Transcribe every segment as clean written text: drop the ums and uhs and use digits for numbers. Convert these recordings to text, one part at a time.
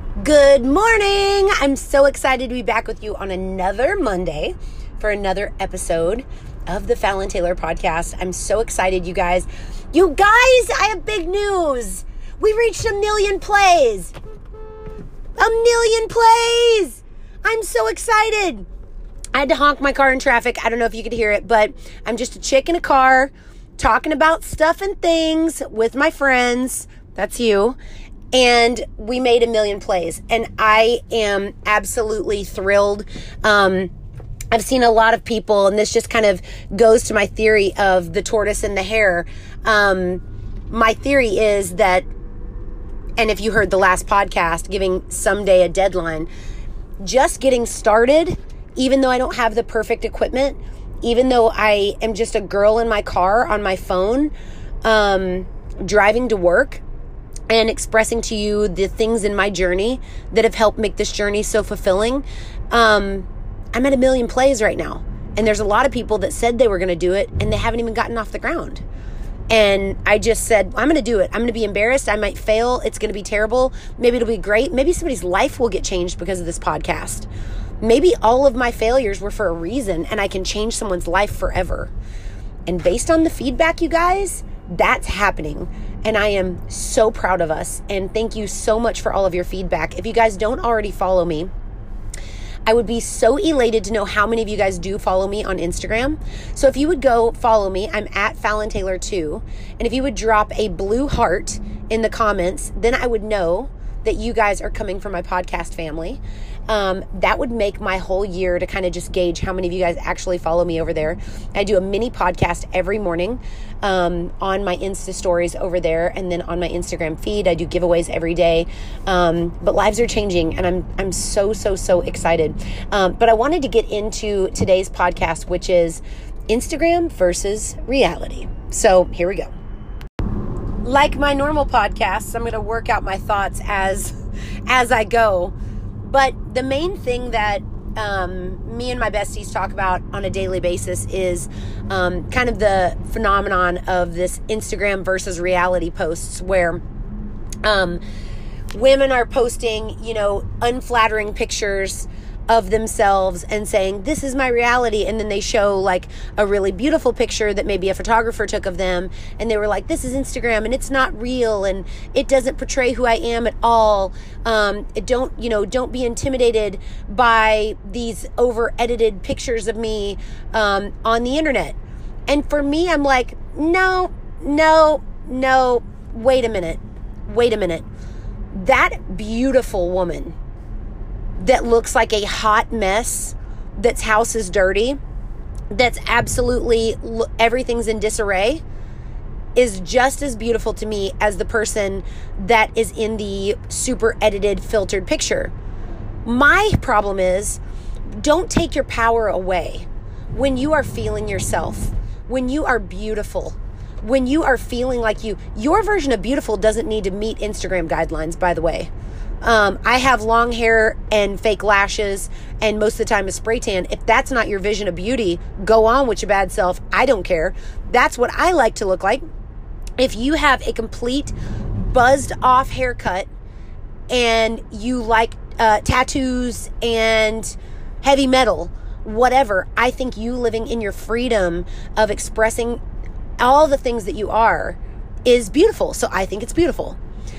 Good morning. I'm so excited to be back with you on another Monday for another episode of the Fallon Taylor podcast. I'm so excited, you guys. You guys, I have big news. We reached 1 million plays. 1 million plays. I'm so excited. I had to honk my car in traffic. I don't know if you could hear it, but I'm just a chick in a car talking about stuff and things with my friends. That's you. And we made 1 million plays, and I am absolutely thrilled. I've seen a lot of people, and this just kind of goes to my theory of the tortoise and the hare. My theory is that, and if you heard the last podcast, giving someday a deadline, just getting started, even though I don't have the perfect equipment, even though I am just a girl in my car on my phone, driving to work, and expressing to you the things in my journey that have helped make this journey so fulfilling. I'm at 1 million plays right now. And there's a lot of people that said they were going to do it, and they haven't even gotten off the ground. And I just said, I'm going to do it. I'm going to be embarrassed. I might fail. It's going to be terrible. Maybe it'll be great. Maybe somebody's life will get changed because of this podcast. Maybe all of my failures were for a reason, and I can change someone's life forever. And based on the feedback, you guys, that's happening. And I am so proud of us. And thank you so much for all of your feedback. If you guys don't already follow me, I would be so elated to know how many of you guys do follow me on Instagram. So if you would go follow me, I'm at Fallon Taylor 2. And if you would drop a blue heart in the comments, then I would know that you guys are coming from my podcast family. That would make my whole year to kind of just gauge how many of you guys actually follow me over there. I do a mini podcast every morning on my Insta stories over there, and then on my Instagram feed. I do giveaways every day. But lives are changing, and I'm so excited. But I wanted to get into today's podcast, which is Instagram versus reality. So here we go. Like my normal podcasts, I'm going to work out my thoughts as I go. But the main thing that me and my besties talk about on a daily basis is kind of the phenomenon of this Instagram versus reality posts, where women are posting, unflattering pictures of themselves and saying, this is my reality. And then they show like a really beautiful picture that maybe a photographer took of them. And they were like, this is Instagram and it's not real. And it doesn't portray who I am at all. Don't be intimidated by these over edited pictures of me, on the internet. And for me, I'm like, no, wait a minute. That beautiful woman that looks like a hot mess, that's house is dirty, that's absolutely everything's in disarray, is just as beautiful to me as the person that is in the super edited, filtered picture. My problem is, don't take your power away when you are feeling yourself, when you are beautiful, when you are feeling like your version of beautiful doesn't need to meet Instagram guidelines, by the way. I have long hair and fake lashes, and most of the time a spray tan. If that's not your vision of beauty, go on with your bad self. I don't care. That's what I like to look like. If you have a complete buzzed off haircut and you like tattoos and heavy metal, whatever, I think you living in your freedom of expressing all the things that you are is beautiful. So I think it's beautiful.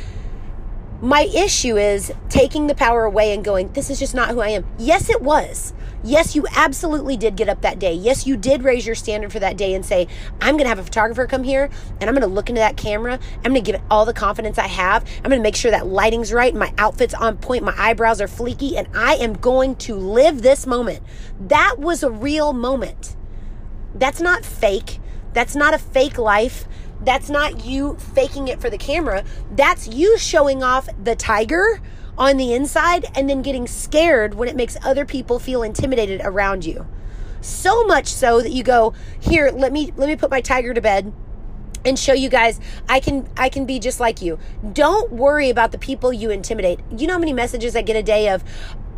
My issue is taking the power away and going, this is just not who I am. Yes, it was. Yes, you absolutely did get up that day. Yes, you did raise your standard for that day and say, I'm going to have a photographer come here and I'm going to look into that camera. I'm going to give it all the confidence I have. I'm going to make sure that lighting's right, my outfit's on point, my eyebrows are fleeky, and I am going to live this moment. That was a real moment. That's not fake. That's not a fake life. That's not you faking it for the camera. That's you showing off the tiger on the inside and then getting scared when it makes other people feel intimidated around you. So much so that you go, here, let me put my tiger to bed and show you guys I can be just like you. Don't worry about the people you intimidate. You know how many messages I get a day of,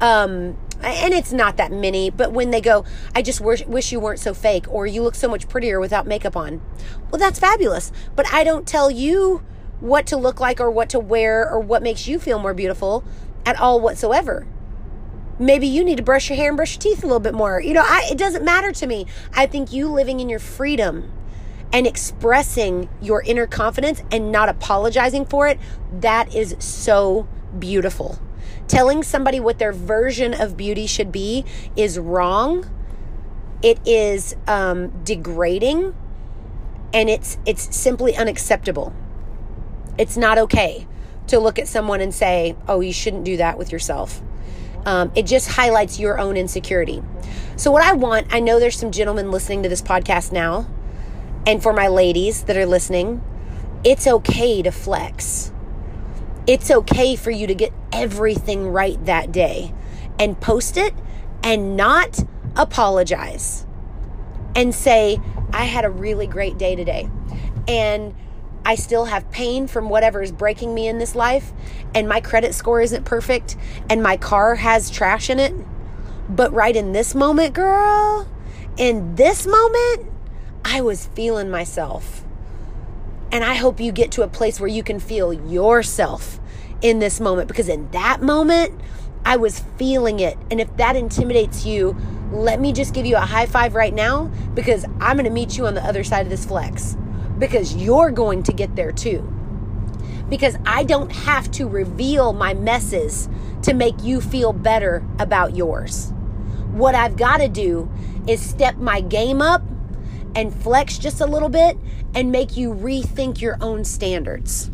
and it's not that many, but when they go, I just wish you weren't so fake, or you look so much prettier without makeup on. Well, that's fabulous. But I don't tell you what to look like or what to wear or what makes you feel more beautiful. at all whatsoever. Maybe you need to brush your hair and brush your teeth a little bit more. It doesn't matter to me. I think you living in your freedom and expressing your inner confidence and not apologizing for it, that is so beautiful. Telling somebody what their version of beauty should be is wrong. It is degrading, and it's simply unacceptable. It's not okay to look at someone and say, oh, you shouldn't do that with yourself. It just highlights your own insecurity. So what I know there's some gentlemen listening to this podcast now, and for my ladies that are listening, it's okay to flex. It's okay for you to get everything right that day and post it and not apologize and say, I had a really great day today, and I still have pain from whatever is breaking me in this life, and my credit score isn't perfect, and my car has trash in it. But right in this moment, girl, in this moment, I was feeling myself. And I hope you get to a place where you can feel yourself in this moment, because in that moment, I was feeling it. And if that intimidates you, let me just give you a high five right now, because I'm going to meet you on the other side of this flex, because you're going to get there too. Because I don't have to reveal my messes to make you feel better about yours. What I've got to do is step my game up and flex just a little bit and make you rethink your own standards.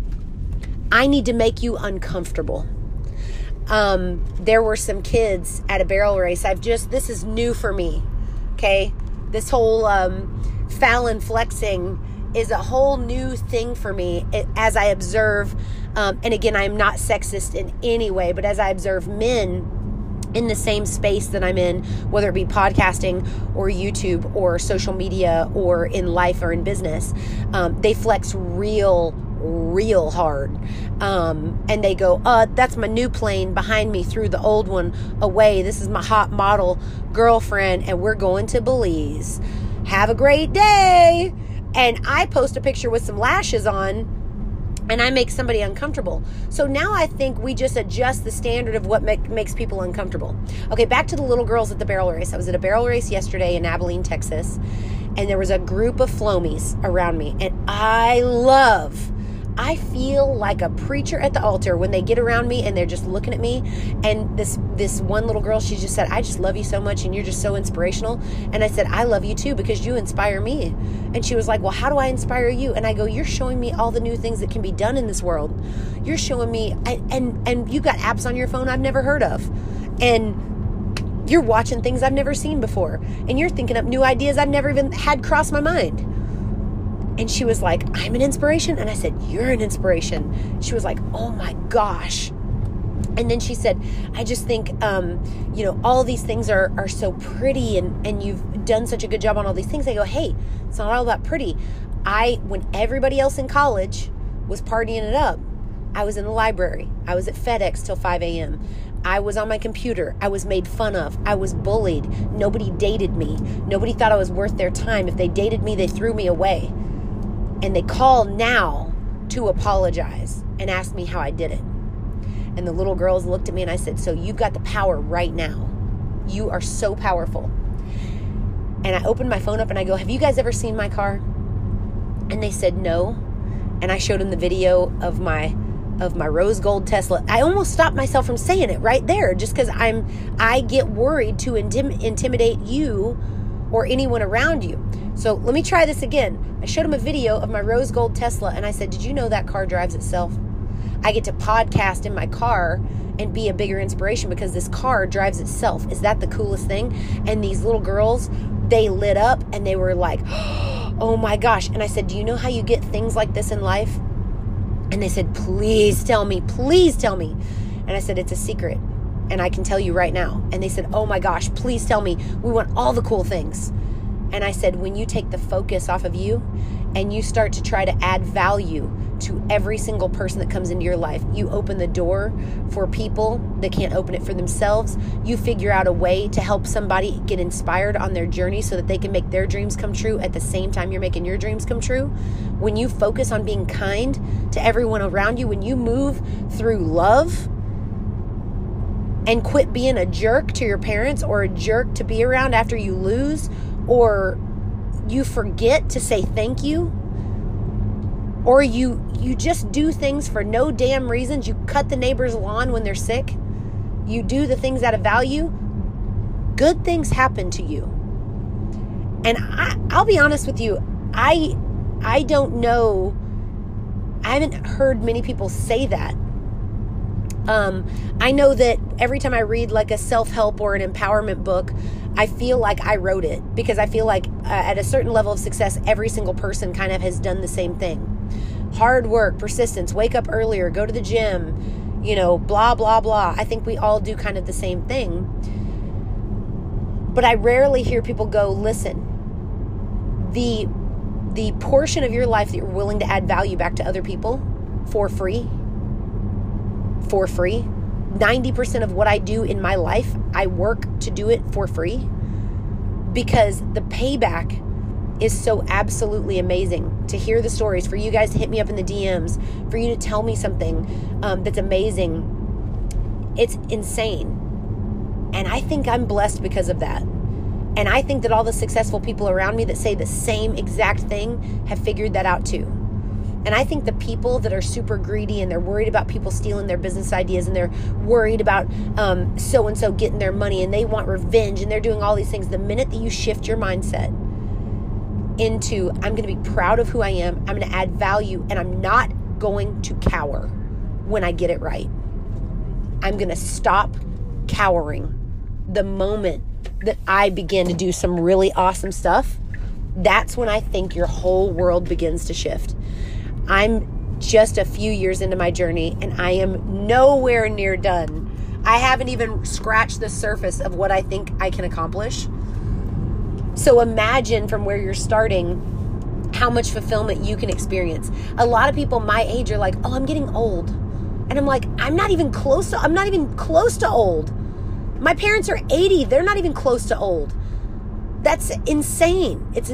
I need to make you uncomfortable. There were some kids at a barrel race. This is new for me. Okay. This whole, Fallon flexing is a whole new thing for me as I observe, and again, I'm not sexist in any way, but as I observe men in the same space that I'm in, whether it be podcasting or YouTube or social media or in life or in business, they flex real hard. And they go, that's my new plane behind me, threw the old one away. This is my hot model girlfriend, and we're going to Belize. Have a great day. And I post a picture with some lashes on, and I make somebody uncomfortable. So now I think we just adjust the standard of what makes people uncomfortable. Okay, back to the little girls at the barrel race. I was at a barrel race yesterday in Abilene, Texas, and there was a group of flomies around me. And I feel like a preacher at the altar when they get around me and they're just looking at me. And this one little girl, she just said, I just love you so much and you're just so inspirational. And I said, I love you too, because you inspire me. And she was like, well, how do I inspire you? And I go, you're showing me all the new things that can be done in this world. You're showing me, and you got apps on your phone I've never heard of. And you're watching things I've never seen before. And you're thinking up new ideas I've never even had cross my mind. And she was like, I'm an inspiration. And I said, you're an inspiration. She was like, oh my gosh. And then she said, I just think, all these things are so pretty, and you've done such a good job on all these things. I go, hey, it's not all that pretty. When everybody else in college was partying it up, I was in the library. I was at FedEx till 5 a.m. I was on my computer. I was made fun of. I was bullied. Nobody dated me. Nobody thought I was worth their time. If they dated me, they threw me away. And they call now to apologize and ask me how I did it. And the little girls looked at me and I said, so you've got the power right now. You are so powerful. And I opened my phone up and I go, have you guys ever seen my car? And they said no. And I showed them the video of my rose gold Tesla. I almost stopped myself from saying it right there, just because I get worried to intimidate you or anyone around you. So let me try this again. I showed him a video of my rose gold Tesla and I said, did you know that car drives itself? I get to podcast in my car and be a bigger inspiration because this car drives itself. Is that the coolest thing? And these little girls, they lit up and they were like, oh my gosh. And I said, do you know how you get things like this in life? And they said, please tell me. And I said, it's a secret and I can tell you right now. And they said, oh my gosh, please tell me. We want all the cool things. And I said, when you take the focus off of you and you start to try to add value to every single person that comes into your life, you open the door for people that can't open it for themselves. You figure out a way to help somebody get inspired on their journey so that they can make their dreams come true at the same time you're making your dreams come true. When you focus on being kind to everyone around you, when you move through love, and quit being a jerk to your parents or a jerk to be around after you lose, or you forget to say thank you, or you just do things for no damn reasons. You cut the neighbor's lawn when they're sick. You do the things out of value. Good things happen to you. And I'll be honest with you, I don't know. I haven't heard many people say that. I know that every time I read like a self-help or an empowerment book, I feel like I wrote it, because I feel like at a certain level of success, every single person kind of has done the same thing. Hard work, persistence, wake up earlier, go to the gym, blah, blah, blah. I think we all do kind of the same thing. But I rarely hear people go, listen, the portion of your life that you're willing to add value back to other people for free, 90% of what I do in my life, I work to do it for free, because the payback is so absolutely amazing. To hear the stories, for you guys to hit me up in the DMs, for you to tell me something that's amazing, it's insane. And I think I'm blessed because of that. And I think that all the successful people around me that say the same exact thing have figured that out too. And I think the people that are super greedy and they're worried about people stealing their business ideas, and they're worried about so-and-so getting their money, and they want revenge, and they're doing all these things, the minute that you shift your mindset into, I'm going to be proud of who I am, I'm going to add value, and I'm not going to cower when I get it right. I'm going to stop cowering the moment that I begin to do some really awesome stuff. That's when I think your whole world begins to shift. I'm just a few years into my journey, and I am nowhere near done. I haven't even scratched the surface of what I think I can accomplish. So imagine from where you're starting how much fulfillment you can experience. A lot of people my age are like, oh, I'm getting old. And I'm like, I'm not even close to old. My parents are 80. They're not even close to old. That's insane. It's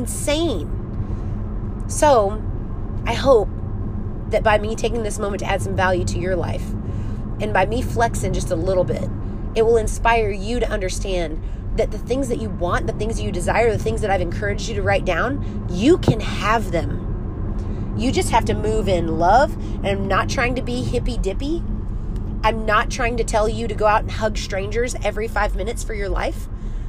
insane. So I hope that by me taking this moment to add some value to your life, and by me flexing just a little bit, it will inspire you to understand that the things that you want, the things that you desire, the things that I've encouraged you to write down, you can have them. You just have to move in love. And I'm not trying to be hippy dippy. I'm not trying to tell you to go out and hug strangers every 5 minutes for your life.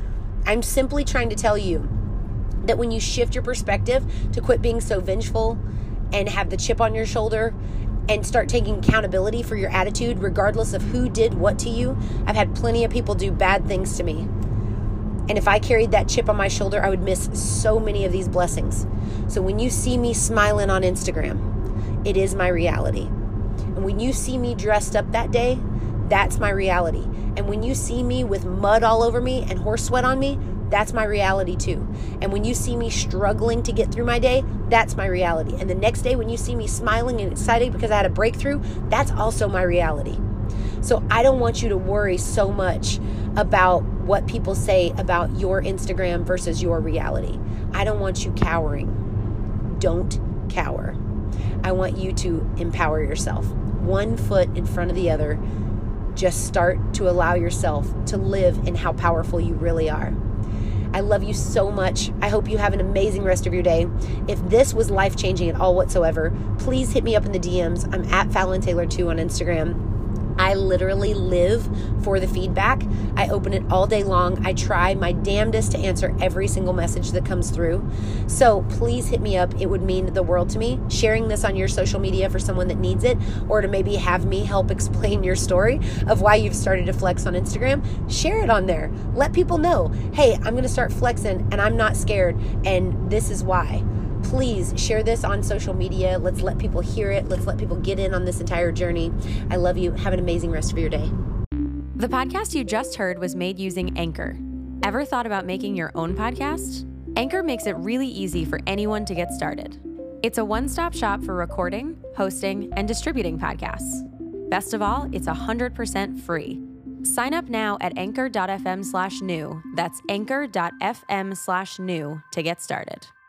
I'm simply trying to tell you that when you shift your perspective to quit being so vengeful and have the chip on your shoulder and start taking accountability for your attitude, regardless of who did what to you. I've had plenty of people do bad things to me. And if I carried that chip on my shoulder, I would miss so many of these blessings. So when you see me smiling on Instagram, it is my reality. And when you see me dressed up that day, that's my reality. And when you see me with mud all over me and horse sweat on me, that's my reality too. And when you see me struggling to get through my day, that's my reality. And the next day when you see me smiling and excited because I had a breakthrough, that's also my reality. So I don't want you to worry so much about what people say about your Instagram versus your reality. I don't want you cowering. Don't cower. I want you to empower yourself. One foot in front of the other. Just start to allow yourself to live in how powerful you really are. I love you so much. I hope you have an amazing rest of your day. If this was life-changing at all whatsoever, please hit me up in the DMs. I'm at FallonTaylor2 on Instagram. I literally live for the feedback. I open it all day long. I try my damnedest to answer every single message that comes through. So please hit me up. It would mean the world to me. Sharing this on your social media for someone that needs it, or to maybe have me help explain your story of why you've started to flex on Instagram. Share it on there. Let people know, hey, I'm going to start flexing and I'm not scared, and this is why. Please share this on social media. Let's let people hear it. Let's let people get in on this entire journey. I love you. Have an amazing rest of your day. The podcast you just heard was made using Anchor. Ever thought about making your own podcast? Anchor makes it really easy for anyone to get started. It's a one-stop shop for recording, hosting, and distributing podcasts. Best of all, it's 100% free. Sign up now at anchor.fm/new. That's anchor.fm/new to get started.